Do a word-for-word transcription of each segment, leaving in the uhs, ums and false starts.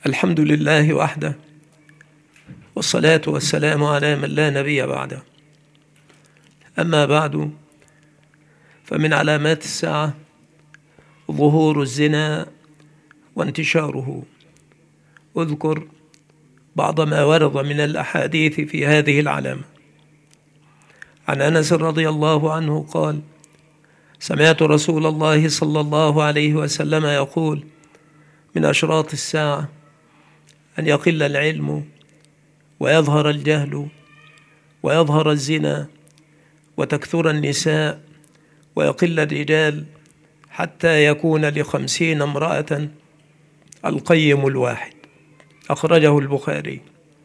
الحمد لله وحده، والصلاة والسلام على من لا نبي بعده. أما بعد، فمن علامات الساعة ظهور الزنا وانتشاره. أذكر بعض ما ورد من الأحاديث في هذه العلامة. عن أنس رضي الله عنه قال: سمعت رسول الله صلى الله عليه وسلم يقول: من أشراط الساعة أن يقل العلم ويظهر الجهل ويظهر الزنا وتكثر النساء ويقل الرجال حتى يكون لخمسين امرأة القيم الواحد. أخرجه البخاري.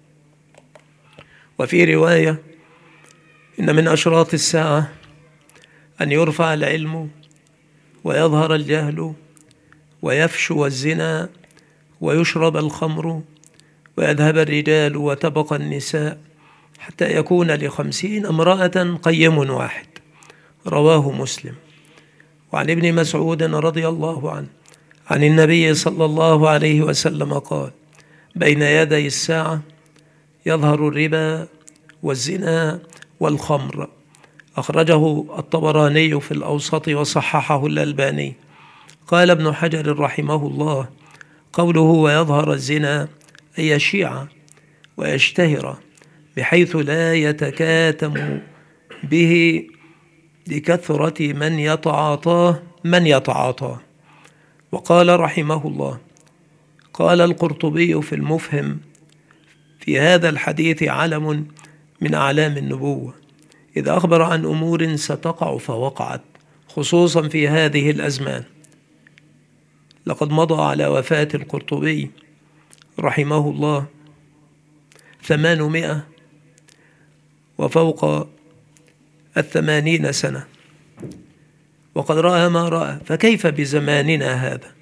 وفي رواية: إن من أشراط الساعة أن يرفع العلم ويظهر الجهل ويفشو الزنا ويشرب الخمر ويذهب الرجال وتبقى النساء حتى يكون لخمسين امرأة قيم واحد. رواه مسلم. وعن ابن مسعود رضي الله عنه عن النبي صلى الله عليه وسلم قال: بين يدي الساعة يظهر الربا والزنا والخمر. أخرجه الطبراني في الأوسط وصححه الألباني. قال ابن حجر رحمه الله: قوله ويظهر الزنا أي يشيع ويشتهر بحيث لا يتكاتم به لكثرة من يتعاطاه من يتعاطاه. وقال رحمه الله: قال القرطبي في المفهم: في هذا الحديث علم من أعلام النبوة، إذا أخبر عن أمور ستقع فوقعت، خصوصا في هذه الأزمان. لقد مضى على وفاة القرطبي رحمه الله ثمانمائة وفوق الثمانين سنة، وقد رأى ما رأى، فكيف بزماننا هذا؟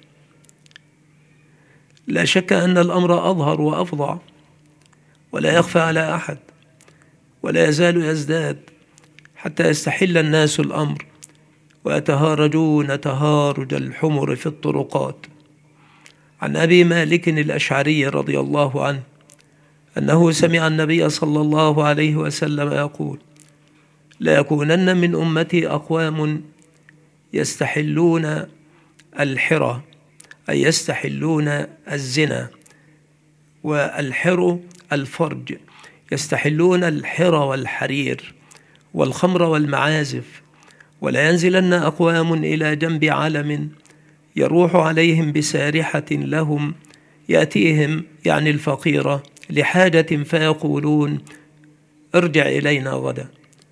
لا شك أن الأمر أظهر وأفظع، ولا يخفى على أحد، ولا يزال يزداد حتى يستحل الناس الأمر ويتهارجون تهارج الحمر في الطرقات. عن أبي مالك الأشعري رضي الله عنه أنه سمع النبي صلى الله عليه وسلم يقول: لا يكونن من أمتي أقوام يستحلون الحرى، أي يستحلون الزنا، والحر الفرج، يستحلون الحرى والحرير والخمر والمعازف، ولا ينزلن أقوام إلى جنب علم يروح عليهم بسارحة لهم، يأتيهم يعني الفقيرة لحاجة فيقولون: ارجع إلينا غدا،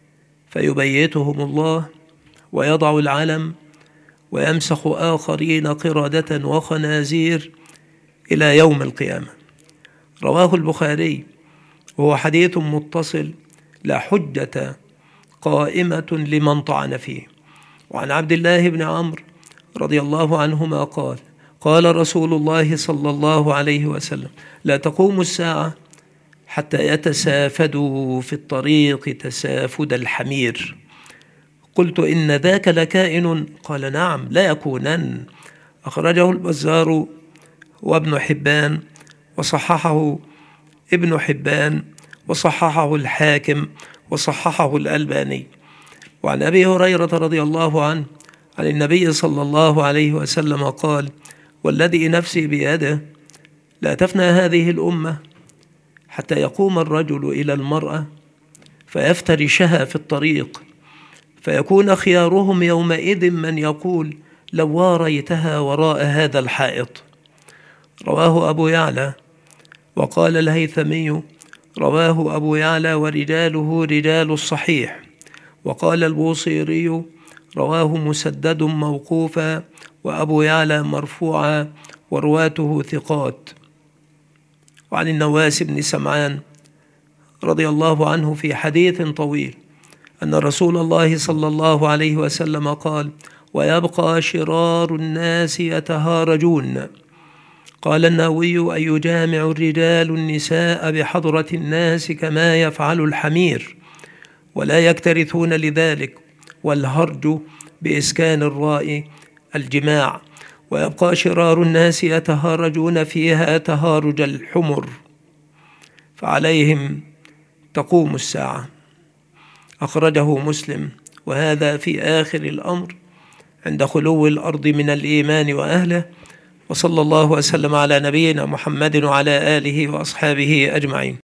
فيبيتهم الله ويضع العلم ويمسخ آخرين قردة وخنازير إلى يوم القيامة. رواه البخاري، وهو حديث متصل لا حجة قائمة لمن طعن فيه. وعن عبد الله بن عمرو رضي الله عنهما قال: قال رسول الله صلى الله عليه وسلم: لا تقوم الساعة حتى يتسافدوا في الطريق تسافد الحمير. قلت: إن ذاك لكائن؟ قال: نعم، لا يكونن. أخرجه البزار وابن حبان وصححه ابن حبان وصححه الحاكم وصححه الألباني. وعن أبي هريرة رضي الله عنه عن النبي صلى الله عليه وسلم قال: والذي نفسي بيده لا تفنى هذه الأمة حتى يقوم الرجل إلى المرأة فيفترشها في الطريق، فيكون خيارهم يومئذ من يقول: لو واريتها وراء هذا الحائط. رواه أبو يعلى. وقال الهيثمي: رواه أبو يعلى ورجاله رجال الصحيح. وقال البوصيري: رواه مسدد موقوفا وأبو يعلى مرفوعا ورواته ثقات. وعن النواس بن سمعان رضي الله عنه في حديث طويل أن رسول الله صلى الله عليه وسلم قال: ويبقى شرار الناس يتهارجون. قال النووي: أي يجامع الرجال النساء بحضرة الناس كما يفعل الحمير، ولا يكترثون لذلك، والهرج بإسكان الراء الجماع، ويبقى شرار الناس يتهارجون فيها تهارج الحمر، فعليهم تقوم الساعة. أخرجه مسلم. وهذا في آخر الأمر عند خلو الأرض من الإيمان وأهله. وصلى الله وسلم على نبينا محمد وعلى آله وأصحابه أجمعين.